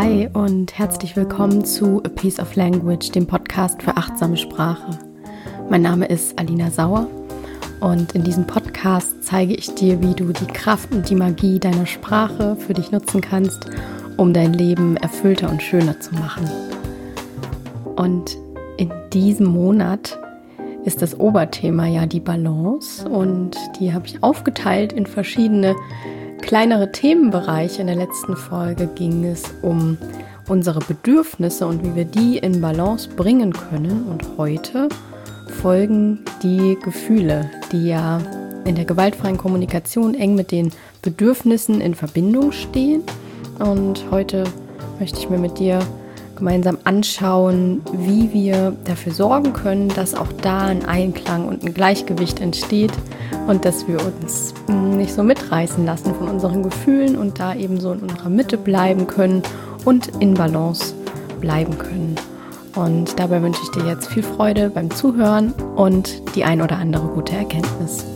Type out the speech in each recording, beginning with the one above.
Hi und herzlich willkommen zu A Piece of Language, dem Podcast für achtsame Sprache. Mein Name ist Alina Sauer und in diesem Podcast zeige ich dir, wie du die Kraft und die Magie deiner Sprache für dich nutzen kannst, um dein Leben erfüllter und schöner zu machen. Und in diesem Monat ist das Oberthema ja die Balance und die habe ich aufgeteilt in verschiedene kleinere Themenbereiche. In der letzten Folge ging es um unsere Bedürfnisse und wie wir die in Balance bringen können. Und heute folgen die Gefühle, die ja in der gewaltfreien Kommunikation eng mit den Bedürfnissen in Verbindung stehen. Und heute möchte ich mir mit dir gemeinsam anschauen, wie wir dafür sorgen können, dass auch da ein Einklang und ein Gleichgewicht entsteht und dass wir uns nicht so mitreißen lassen von unseren Gefühlen und da eben so in unserer Mitte bleiben können und in Balance bleiben können. Und dabei wünsche ich dir jetzt viel Freude beim Zuhören und die ein oder andere gute Erkenntnis.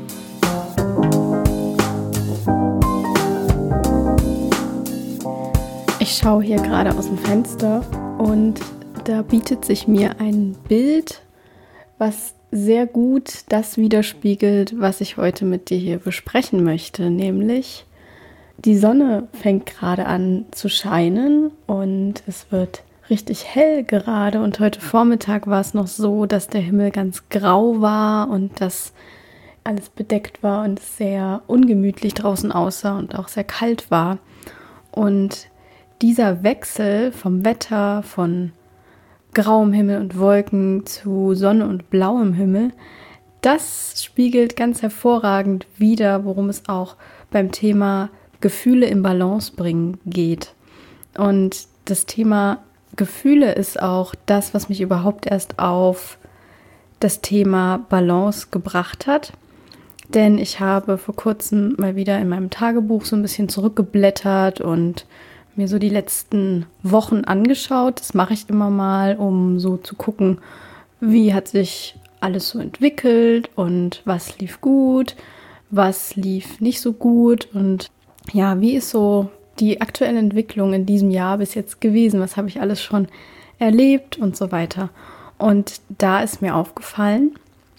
Ich schaue hier gerade aus dem Fenster und da bietet sich mir ein Bild, was sehr gut das widerspiegelt, was ich heute mit dir hier besprechen möchte, nämlich die Sonne fängt gerade an zu scheinen und es wird richtig hell gerade und heute Vormittag war es noch so, dass der Himmel ganz grau war und dass alles bedeckt war und es sehr ungemütlich draußen aussah und auch sehr kalt war. Und dieser Wechsel vom Wetter, von grauem Himmel und Wolken zu Sonne und blauem Himmel, das spiegelt ganz hervorragend wider, worum es auch beim Thema Gefühle in Balance bringen geht. Und das Thema Gefühle ist auch das, was mich überhaupt erst auf das Thema Balance gebracht hat. Denn ich habe vor kurzem mal wieder in meinem Tagebuch so ein bisschen zurückgeblättert und mir so die letzten Wochen angeschaut. Das mache ich immer mal, um so zu gucken, wie hat sich alles so entwickelt und was lief gut, was lief nicht so gut und ja, wie ist so die aktuelle Entwicklung in diesem Jahr bis jetzt gewesen, was habe ich alles schon erlebt und so weiter. Und da ist mir aufgefallen,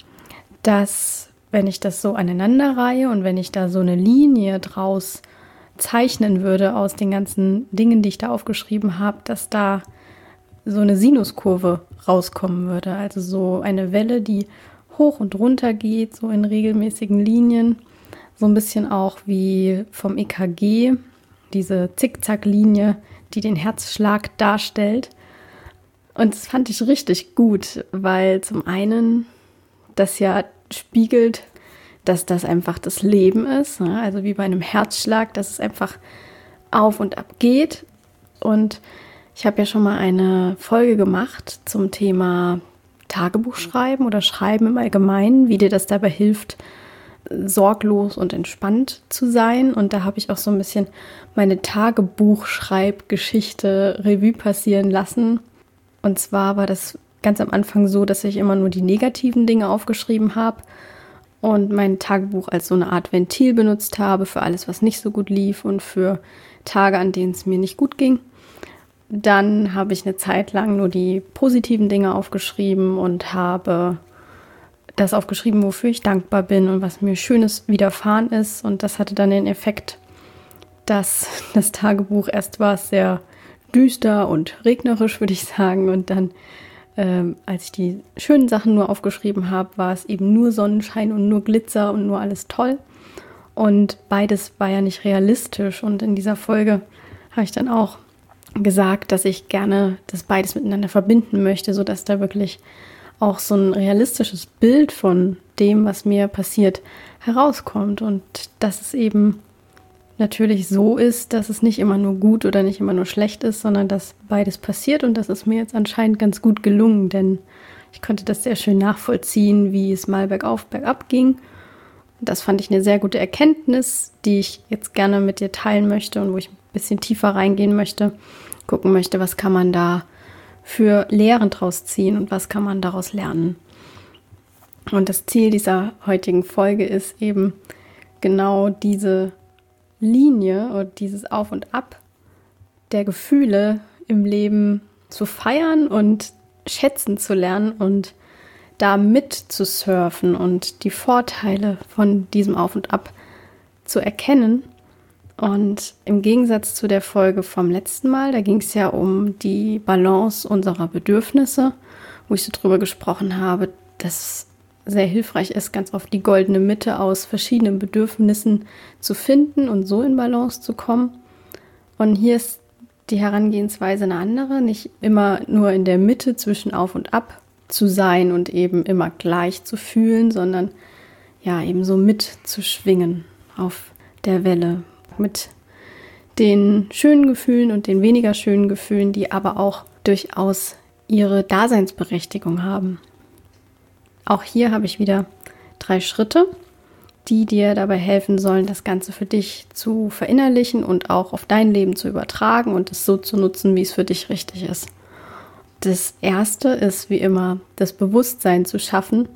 dass wenn ich das so aneinanderreihe und wenn ich da so eine Linie draus zeichnen würde aus den ganzen Dingen, die ich da aufgeschrieben habe, dass da so eine Sinuskurve rauskommen würde. Also so eine Welle, die hoch und runter geht, so in regelmäßigen Linien. So ein bisschen auch wie vom EKG, diese Zickzacklinie, die den Herzschlag darstellt. Und das fand ich richtig gut, weil zum einen das ja spiegelt, dass das einfach das Leben ist, ne? Also wie bei einem Herzschlag, dass es einfach auf und ab geht. Und ich habe ja schon mal eine Folge gemacht zum Thema Tagebuch schreiben oder Schreiben im Allgemeinen, wie dir das dabei hilft, sorglos und entspannt zu sein. Und da habe ich auch so ein bisschen meine Tagebuchschreibgeschichte Revue passieren lassen. Und zwar war das ganz am Anfang so, dass ich immer nur die negativen Dinge aufgeschrieben habe und mein Tagebuch als so eine Art Ventil benutzt habe für alles, was nicht so gut lief und für Tage, an denen es mir nicht gut ging. Dann habe ich eine Zeit lang nur die positiven Dinge aufgeschrieben und habe das aufgeschrieben, wofür ich dankbar bin und was mir Schönes widerfahren ist. Und das hatte dann den Effekt, dass das Tagebuch erst war sehr düster und regnerisch, würde ich sagen, und dann als ich die schönen Sachen nur aufgeschrieben habe, war es eben nur Sonnenschein und nur Glitzer und nur alles toll. Und beides war ja nicht realistisch. Und in dieser Folge habe ich dann auch gesagt, dass ich gerne das beides miteinander verbinden möchte, sodass da wirklich auch so ein realistisches Bild von dem, was mir passiert, herauskommt. Und dass es eben natürlich so ist, dass es nicht immer nur gut oder nicht immer nur schlecht ist, sondern dass beides passiert und das ist mir jetzt anscheinend ganz gut gelungen, denn ich konnte das sehr schön nachvollziehen, wie es mal bergauf, bergab ging. Und das fand ich eine sehr gute Erkenntnis, die ich jetzt gerne mit dir teilen möchte und wo ich ein bisschen tiefer reingehen möchte, gucken möchte, was kann man da für Lehren draus ziehen und was kann man daraus lernen. Und das Ziel dieser heutigen Folge ist eben genau diese Linie oder dieses Auf und Ab der Gefühle im Leben zu feiern und schätzen zu lernen und da mit zu surfen und die Vorteile von diesem Auf und Ab zu erkennen. Und im Gegensatz zu der Folge vom letzten Mal, da ging es ja um die Balance unserer Bedürfnisse, wo ich so drüber gesprochen habe, dass es sehr hilfreich ist, ganz oft die goldene Mitte aus verschiedenen Bedürfnissen zu finden und so in Balance zu kommen. Und hier ist die Herangehensweise eine andere, nicht immer nur in der Mitte zwischen Auf und Ab zu sein und eben immer gleich zu fühlen, sondern ja, eben so mitzuschwingen auf der Welle mit den schönen Gefühlen und den weniger schönen Gefühlen, die aber auch durchaus ihre Daseinsberechtigung haben. Auch hier habe ich wieder 3 Schritte, die dir dabei helfen sollen, das Ganze für dich zu verinnerlichen und auch auf dein Leben zu übertragen und es so zu nutzen, wie es für dich richtig ist. Das erste ist wie immer, das Bewusstsein zu schaffen.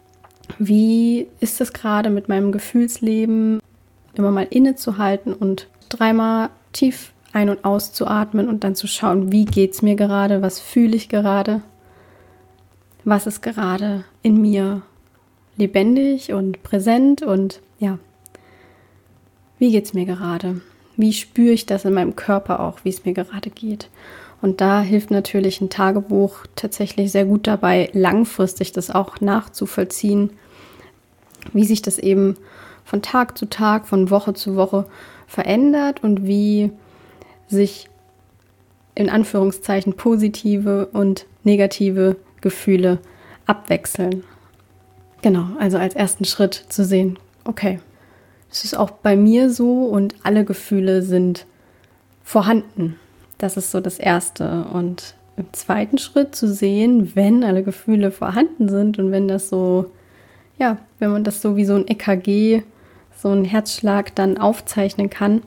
Wie ist es gerade mit meinem Gefühlsleben? Immer mal innezuhalten und 3-mal tief ein- und auszuatmen und dann zu schauen, wie geht es mir gerade, was fühle ich gerade, was ist gerade in mir lebendig und präsent und ja, wie geht es mir gerade? Wie spüre ich das in meinem Körper auch, wie es mir gerade geht? Und da hilft natürlich ein Tagebuch tatsächlich sehr gut dabei, langfristig das auch nachzuvollziehen, wie sich das eben von Tag zu Tag, von Woche zu Woche verändert und wie sich in Anführungszeichen positive und negative Gefühle abwechseln. Genau, also als ersten Schritt zu sehen, okay, es ist auch bei mir so und alle Gefühle sind vorhanden. Das ist so das Erste. Und im zweiten Schritt zu sehen, wenn alle Gefühle vorhanden sind und wenn das so, ja, wenn man das so wie so ein EKG, so ein Herzschlag dann aufzeichnen kann,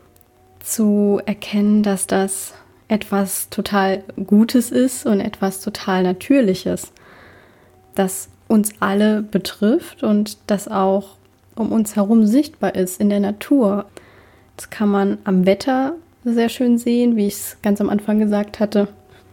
zu erkennen, dass das etwas total Gutes ist und etwas total Natürliches, das uns alle betrifft und das auch um uns herum sichtbar ist in der Natur. Das kann man am Wetter sehr schön sehen, wie ich es ganz am Anfang gesagt hatte.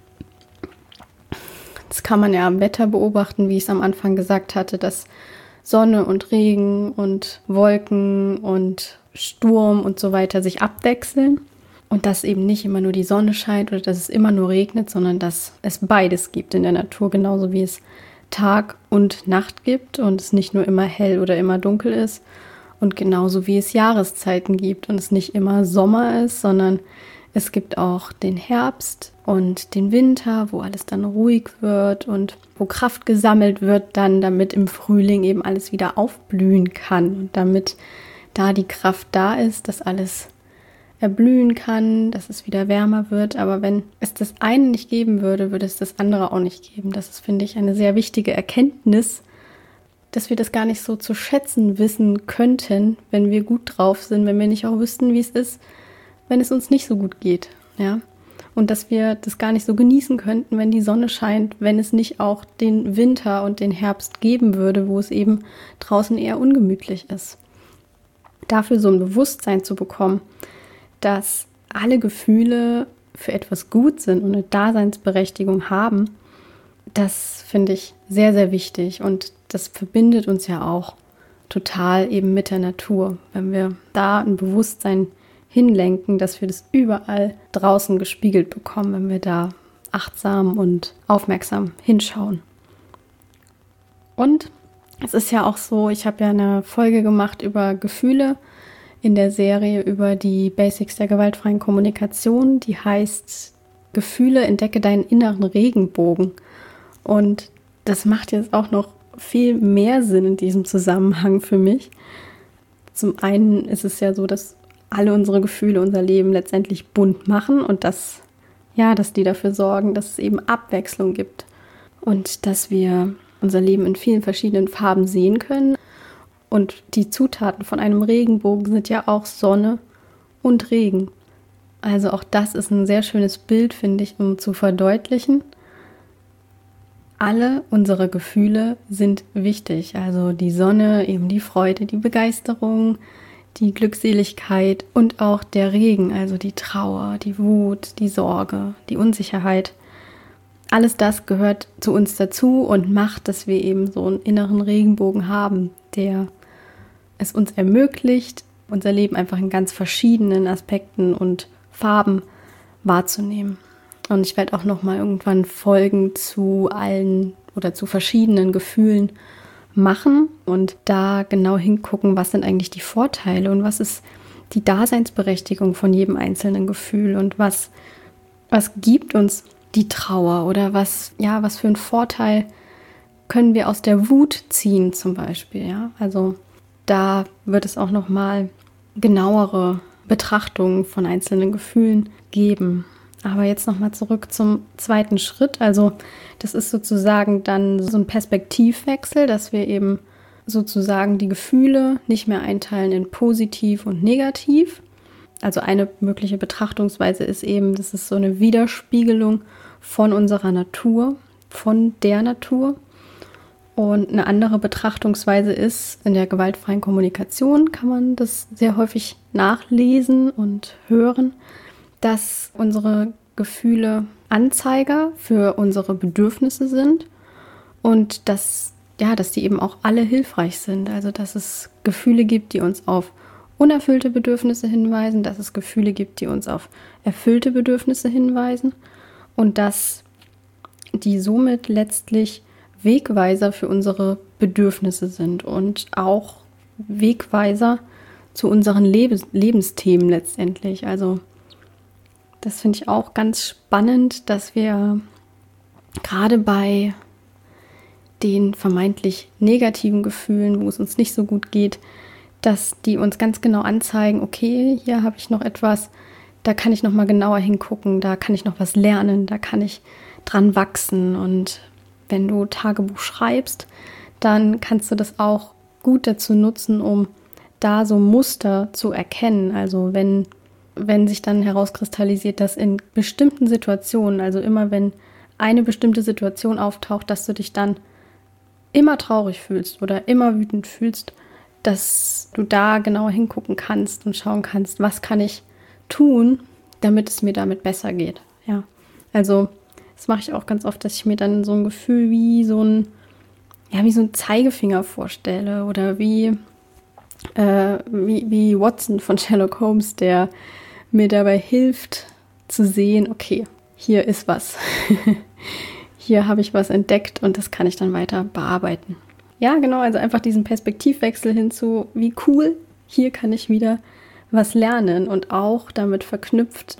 Das kann man ja am Wetter beobachten, wie ich es am Anfang gesagt hatte, dass Sonne und Regen und Wolken und Sturm und so weiter sich abwechseln und dass eben nicht immer nur die Sonne scheint oder dass es immer nur regnet, sondern dass es beides gibt in der Natur, genauso wie es Tag und Nacht gibt und es nicht nur immer hell oder immer dunkel ist und genauso wie es Jahreszeiten gibt und es nicht immer Sommer ist, sondern es gibt auch den Herbst und den Winter, wo alles dann ruhig wird und wo Kraft gesammelt wird dann, damit im Frühling eben alles wieder aufblühen kann und damit da die Kraft da ist, dass alles erblühen kann, dass es wieder wärmer wird. Aber wenn es das eine nicht geben würde, würde es das andere auch nicht geben. Das ist, finde ich, eine sehr wichtige Erkenntnis, dass wir das gar nicht so zu schätzen wissen könnten, wenn wir gut drauf sind, wenn wir nicht auch wüssten, wie es ist, wenn es uns nicht so gut geht, ja. Und dass wir das gar nicht so genießen könnten, wenn die Sonne scheint, wenn es nicht auch den Winter und den Herbst geben würde, wo es eben draußen eher ungemütlich ist. Dafür so ein Bewusstsein zu bekommen, dass alle Gefühle für etwas gut sind und eine Daseinsberechtigung haben, das finde ich sehr, sehr wichtig und das verbindet uns ja auch total eben mit der Natur, wenn wir da ein Bewusstsein hinlenken, dass wir das überall draußen gespiegelt bekommen, wenn wir da achtsam und aufmerksam hinschauen. Und es ist ja auch so, ich habe ja eine Folge gemacht über Gefühle in der Serie über die Basics der gewaltfreien Kommunikation, die heißt Gefühle, entdecke deinen inneren Regenbogen. Und das macht jetzt auch noch viel mehr Sinn in diesem Zusammenhang für mich. Zum einen ist es ja so, dass alle unsere Gefühle unser Leben letztendlich bunt machen und dass die dafür sorgen, dass es eben Abwechslung gibt und dass wir unser Leben in vielen verschiedenen Farben sehen können. Und die Zutaten von einem Regenbogen sind ja auch Sonne und Regen. Also auch das ist ein sehr schönes Bild, finde ich, um zu verdeutlichen. Alle unsere Gefühle sind wichtig. Also die Sonne, eben die Freude, die Begeisterung, die Glückseligkeit und auch der Regen, also die Trauer, die Wut, die Sorge, die Unsicherheit. Alles das gehört zu uns dazu und macht, dass wir eben so einen inneren Regenbogen haben, der es uns ermöglicht, unser Leben einfach in ganz verschiedenen Aspekten und Farben wahrzunehmen. Und ich werde auch nochmal irgendwann Folgen zu allen oder zu verschiedenen Gefühlen machen und da genau hingucken, was sind eigentlich die Vorteile und was ist die Daseinsberechtigung von jedem einzelnen Gefühl und was gibt uns die Trauer oder was für einen Vorteil können wir aus der Wut ziehen zum Beispiel. Ja? Also da wird es auch nochmal genauere Betrachtungen von einzelnen Gefühlen geben. Aber jetzt nochmal zurück zum zweiten Schritt. Also das ist sozusagen dann so ein Perspektivwechsel, dass wir eben sozusagen die Gefühle nicht mehr einteilen in positiv und negativ. Also eine mögliche Betrachtungsweise ist eben, das ist so eine Widerspiegelung von unserer Natur, von der Natur. Und eine andere Betrachtungsweise ist, in der gewaltfreien Kommunikation kann man das sehr häufig nachlesen und hören, dass unsere Gefühle Anzeiger für unsere Bedürfnisse sind und dass die eben auch alle hilfreich sind. Also dass es Gefühle gibt, die uns auf unerfüllte Bedürfnisse hinweisen, dass es Gefühle gibt, die uns auf erfüllte Bedürfnisse hinweisen und dass die somit letztlich Wegweiser für unsere Bedürfnisse sind und auch Wegweiser zu unseren Lebensthemen letztendlich. Also das finde ich auch ganz spannend, dass wir gerade bei den vermeintlich negativen Gefühlen, wo es uns nicht so gut geht, dass die uns ganz genau anzeigen, okay, hier habe ich noch etwas, da kann ich noch mal genauer hingucken, da kann ich noch was lernen, da kann ich dran wachsen. Und wenn du Tagebuch schreibst, dann kannst du das auch gut dazu nutzen, um da so Muster zu erkennen. Also wenn sich dann herauskristallisiert, dass in bestimmten Situationen, also immer wenn eine bestimmte Situation auftaucht, dass du dich dann immer traurig fühlst oder immer wütend fühlst, dass du da genauer hingucken kannst und schauen kannst, was kann ich tun, damit es mir damit besser geht. Ja, also das mache ich auch ganz oft, dass ich mir dann so ein Gefühl wie so ein Zeigefinger vorstelle oder wie Watson von Sherlock Holmes, der mir dabei hilft zu sehen, okay, hier ist was. Hier habe ich was entdeckt und das kann ich dann weiter bearbeiten. Ja, genau, also einfach diesen Perspektivwechsel hinzu, wie cool, hier kann ich wieder was lernen und auch damit verknüpft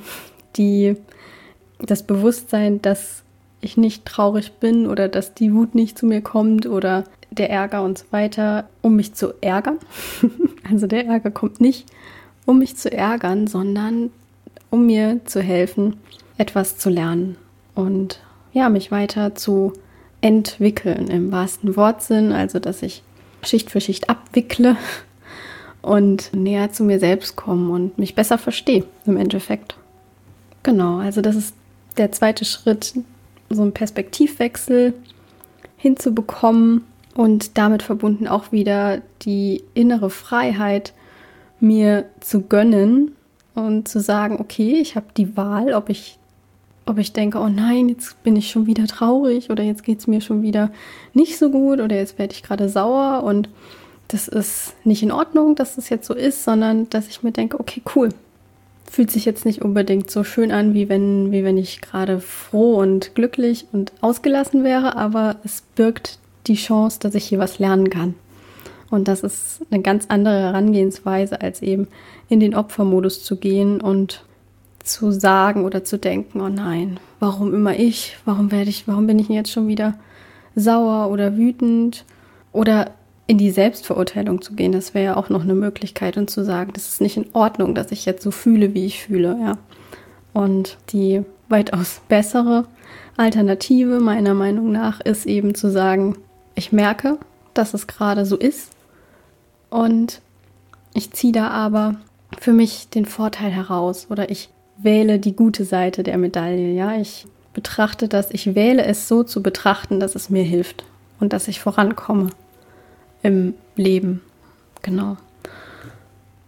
das Bewusstsein, dass ich nicht traurig bin oder dass die Wut nicht zu mir kommt oder der Ärger und so weiter, um mich zu ärgern. Also der Ärger kommt nicht, um mich zu ärgern, sondern um mir zu helfen, etwas zu lernen und ja, mich weiter zu entwickeln im wahrsten Wortsinn, also dass ich Schicht für Schicht abwickle und näher zu mir selbst komme und mich besser verstehe im Endeffekt. Genau, also das ist der zweite Schritt, so einen Perspektivwechsel hinzubekommen und damit verbunden auch wieder die innere Freiheit mir zu gönnen und zu sagen, okay, ich habe die Wahl, ob ich denke, oh nein, jetzt bin ich schon wieder traurig oder jetzt geht es mir schon wieder nicht so gut oder jetzt werde ich gerade sauer und das ist nicht in Ordnung, dass das jetzt so ist, sondern dass ich mir denke, okay, cool. Fühlt sich jetzt nicht unbedingt so schön an, wie wenn ich gerade froh und glücklich und ausgelassen wäre, aber es birgt die Chance, dass ich hier was lernen kann. Und das ist eine ganz andere Herangehensweise, als eben in den Opfermodus zu gehen und zu sagen oder zu denken, oh nein, warum immer ich? Warum bin ich denn jetzt schon wieder sauer oder wütend? Oder in die Selbstverurteilung zu gehen, das wäre ja auch noch eine Möglichkeit und zu sagen, das ist nicht in Ordnung, dass ich jetzt so fühle, wie ich fühle, ja. Und die weitaus bessere Alternative meiner Meinung nach ist eben zu sagen, ich merke, dass es gerade so ist und ich ziehe da aber für mich den Vorteil heraus oder ich wähle die gute Seite der Medaille, ja. Ich wähle es so zu betrachten, dass es mir hilft und dass ich vorankomme im Leben. Genau.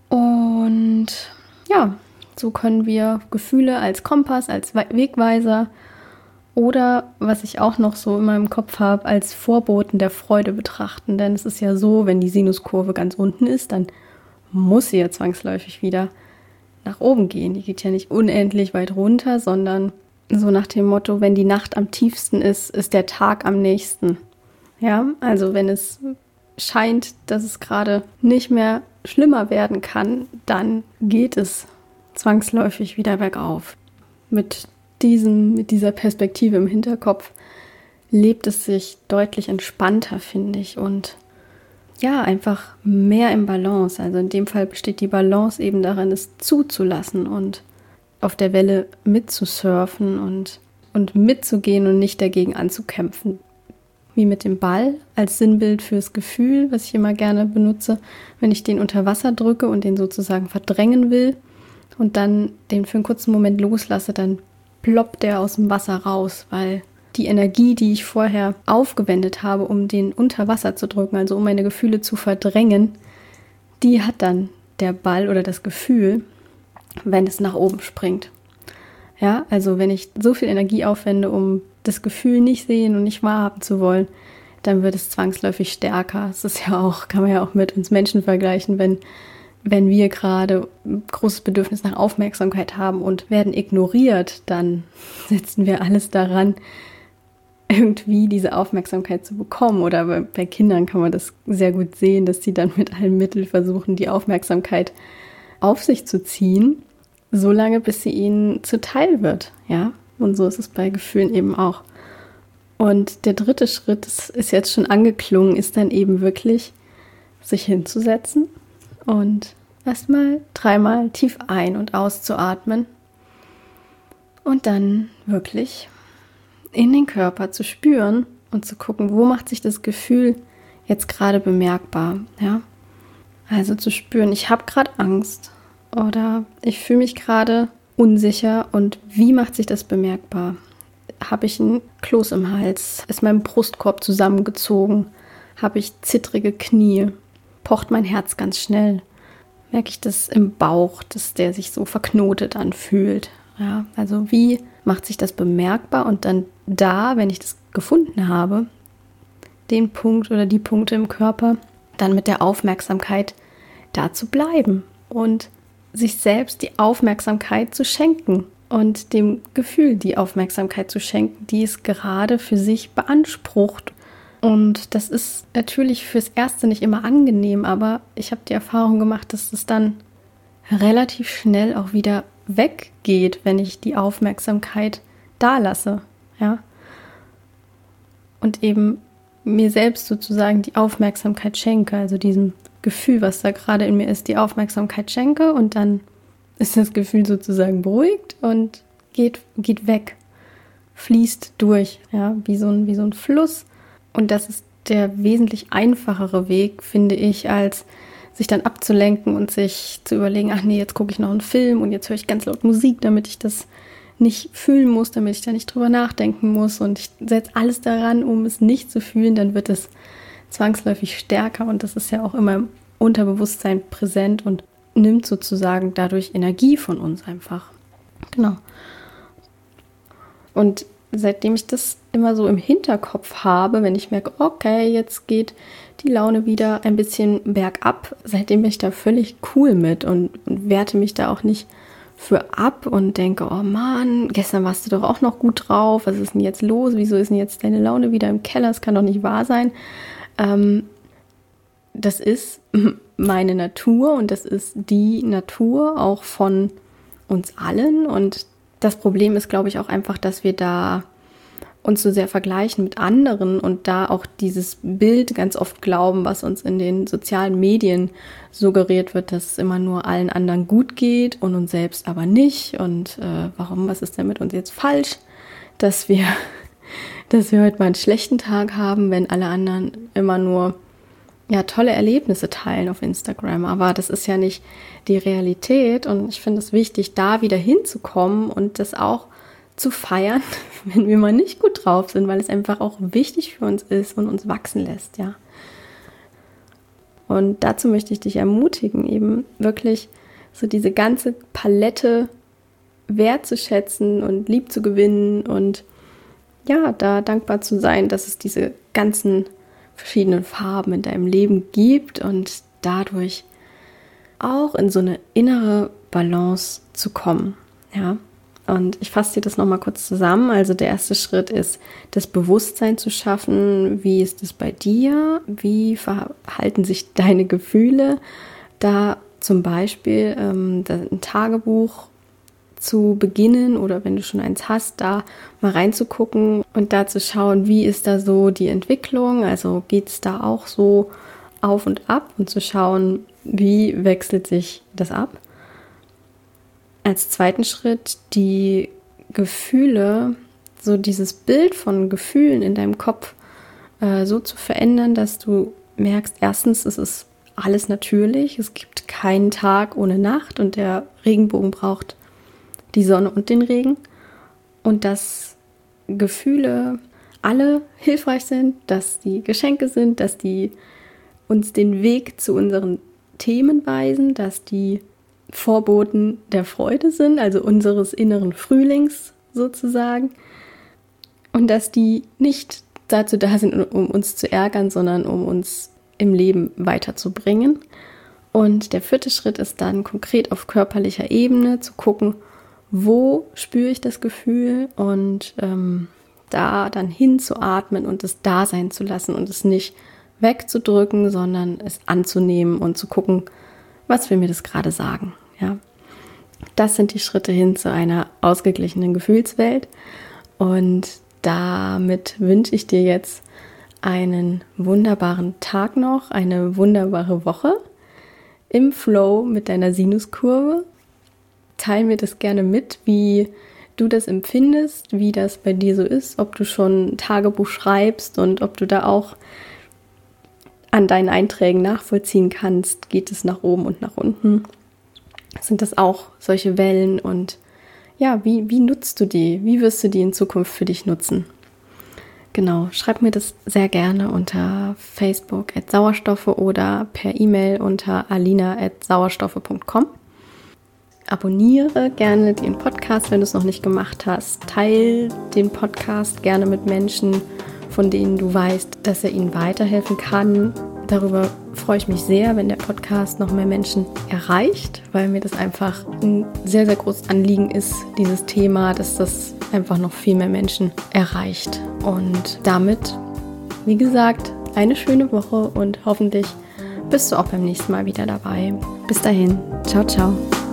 Und ja, so können wir Gefühle als Kompass, als Wegweiser oder, was ich auch noch so in meinem Kopf habe, als Vorboten der Freude betrachten. Denn es ist ja so, wenn die Sinuskurve ganz unten ist, dann muss sie ja zwangsläufig wieder nach oben gehen. Die geht ja nicht unendlich weit runter, sondern so nach dem Motto, wenn die Nacht am tiefsten ist, ist der Tag am nächsten. Ja, also wenn es scheint, dass es gerade nicht mehr schlimmer werden kann, dann geht es zwangsläufig wieder bergauf. Mit dieser Perspektive im Hinterkopf lebt es sich deutlich entspannter, finde ich, und ja, einfach mehr im Balance. Also in dem Fall besteht die Balance eben darin, es zuzulassen und auf der Welle mitzusurfen und mitzugehen und nicht dagegen anzukämpfen. Wie mit dem Ball als Sinnbild fürs Gefühl, was ich immer gerne benutze, wenn ich den unter Wasser drücke und den sozusagen verdrängen will und dann den für einen kurzen Moment loslasse, dann ploppt der aus dem Wasser raus, weil die Energie, die ich vorher aufgewendet habe, um den unter Wasser zu drücken, also um meine Gefühle zu verdrängen, die hat dann der Ball oder das Gefühl, wenn es nach oben springt. Ja, also wenn ich so viel Energie aufwende, um das Gefühl nicht sehen und nicht wahrhaben zu wollen, dann wird es zwangsläufig stärker. Das ist ja auch, kann man ja auch mit uns Menschen vergleichen, wenn wir gerade ein großes Bedürfnis nach Aufmerksamkeit haben und werden ignoriert, dann setzen wir alles daran, irgendwie diese Aufmerksamkeit zu bekommen. Oder bei Kindern kann man das sehr gut sehen, dass sie dann mit allen Mitteln versuchen, die Aufmerksamkeit auf sich zu ziehen, solange bis sie ihnen zuteil wird. Ja, und so ist es bei Gefühlen eben auch. Und der dritte Schritt, das ist jetzt schon angeklungen, ist dann eben wirklich, sich hinzusetzen und erstmal 3-mal tief ein- und auszuatmen und dann wirklich in den Körper zu spüren und zu gucken, wo macht sich das Gefühl jetzt gerade bemerkbar. Ja? Also zu spüren, ich habe gerade Angst oder ich fühle mich gerade unsicher und wie macht sich das bemerkbar? Habe ich einen Kloß im Hals? Ist mein Brustkorb zusammengezogen? Habe ich zittrige Knie? Pocht mein Herz ganz schnell? Merke ich das im Bauch, dass der sich so verknotet anfühlt? Ja, also wie macht sich das bemerkbar? Und dann da, wenn ich das gefunden habe, den Punkt oder die Punkte im Körper, dann mit der Aufmerksamkeit da zu bleiben und sich selbst die Aufmerksamkeit zu schenken und dem Gefühl die Aufmerksamkeit zu schenken, die es gerade für sich beansprucht. Und das ist natürlich fürs Erste nicht immer angenehm, aber ich habe die Erfahrung gemacht, dass es dann relativ schnell auch wieder weggeht, wenn ich die Aufmerksamkeit da lasse, ja. Und eben mir selbst sozusagen die Aufmerksamkeit schenke, also diesem Gefühl, was da gerade in mir ist, die Aufmerksamkeit schenke und dann ist das Gefühl sozusagen beruhigt und geht weg, fließt durch, ja, wie so ein Fluss. Und das ist der wesentlich einfachere Weg, finde ich, als sich dann abzulenken und sich zu überlegen, ach nee, jetzt gucke ich noch einen Film und jetzt höre ich ganz laut Musik, damit ich das nicht fühlen muss, damit ich da nicht drüber nachdenken muss und ich setze alles daran, um es nicht zu fühlen, dann wird es zwangsläufig stärker und das ist ja auch immer im Unterbewusstsein präsent und nimmt sozusagen dadurch Energie von uns einfach. Genau. Und seitdem ich das immer so im Hinterkopf habe, wenn ich merke, okay, jetzt geht die Laune wieder ein bisschen bergab, seitdem bin ich da völlig cool mit und werte mich da auch nicht für ab und denke, oh Mann, gestern warst du doch auch noch gut drauf, was ist denn jetzt los, wieso ist denn jetzt deine Laune wieder im Keller, das kann doch nicht wahr sein. Das ist meine Natur und das ist die Natur auch von uns allen und das Problem ist, glaube ich, auch einfach, dass wir da uns so sehr vergleichen mit anderen und da auch dieses Bild ganz oft glauben, was uns in den sozialen Medien suggeriert wird, dass es immer nur allen anderen gut geht und uns selbst aber nicht und was ist denn mit uns jetzt falsch, dass wir heute mal einen schlechten Tag haben, wenn alle anderen immer nur tolle Erlebnisse teilen auf Instagram, aber das ist ja nicht die Realität und ich finde es wichtig, da wieder hinzukommen und das auch zu feiern, wenn wir mal nicht gut drauf sind, weil es einfach auch wichtig für uns ist und uns wachsen lässt, ja. Und dazu möchte ich dich ermutigen, eben wirklich so diese ganze Palette wertzuschätzen und lieb zu gewinnen und ja, da dankbar zu sein, dass es diese ganzen verschiedenen Farben in deinem Leben gibt und dadurch auch in so eine innere Balance zu kommen. Ja, und ich fasse dir das nochmal kurz zusammen. Also der erste Schritt ist, das Bewusstsein zu schaffen. Wie ist es bei dir? Wie verhalten sich deine Gefühle? Da zum Beispiel ein Tagebuch zu beginnen oder wenn du schon eins hast, da mal reinzugucken und da zu schauen, wie ist da so die Entwicklung, also geht es da auch so auf und ab und zu schauen, wie wechselt sich das ab. Als zweiten Schritt die Gefühle, so dieses Bild von Gefühlen in deinem Kopf so zu verändern, dass du merkst, erstens, es ist alles natürlich, es gibt keinen Tag ohne Nacht und der Regenbogen braucht die Sonne und den Regen und dass Gefühle alle hilfreich sind, dass die Geschenke sind, dass die uns den Weg zu unseren Themen weisen, dass die Vorboten der Freude sind, also unseres inneren Frühlings sozusagen und dass die nicht dazu da sind, um uns zu ärgern, sondern um uns im Leben weiterzubringen. Und der vierte Schritt ist dann konkret auf körperlicher Ebene zu gucken, wo spüre ich das Gefühl und da dann hinzuatmen und es da sein zu lassen und es nicht wegzudrücken, sondern es anzunehmen und zu gucken, was will mir das gerade sagen. Ja? Das sind die Schritte hin zu einer ausgeglichenen Gefühlswelt und damit wünsche ich dir jetzt einen wunderbaren Tag noch, eine wunderbare Woche im Flow mit deiner Sinuskurve. Teil mir das gerne mit, wie du das empfindest, wie das bei dir so ist, ob du schon ein Tagebuch schreibst und ob du da auch an deinen Einträgen nachvollziehen kannst, geht es nach oben und nach unten. Sind das auch solche Wellen und ja, wie nutzt du die? Wie wirst du die in Zukunft für dich nutzen? Genau, schreib mir das sehr gerne unter Facebook @sauerstoffe oder per E-Mail unter alina@sauerstoffe.com. Abonniere gerne den Podcast, wenn du es noch nicht gemacht hast. Teil den Podcast gerne mit Menschen, von denen du weißt, dass er ihnen weiterhelfen kann. Darüber freue ich mich sehr, wenn der Podcast noch mehr Menschen erreicht, weil mir das einfach ein sehr, sehr großes Anliegen ist, dieses Thema, dass das einfach noch viel mehr Menschen erreicht. Und damit, wie gesagt, eine schöne Woche und hoffentlich bist du auch beim nächsten Mal wieder dabei. Bis dahin, ciao, ciao.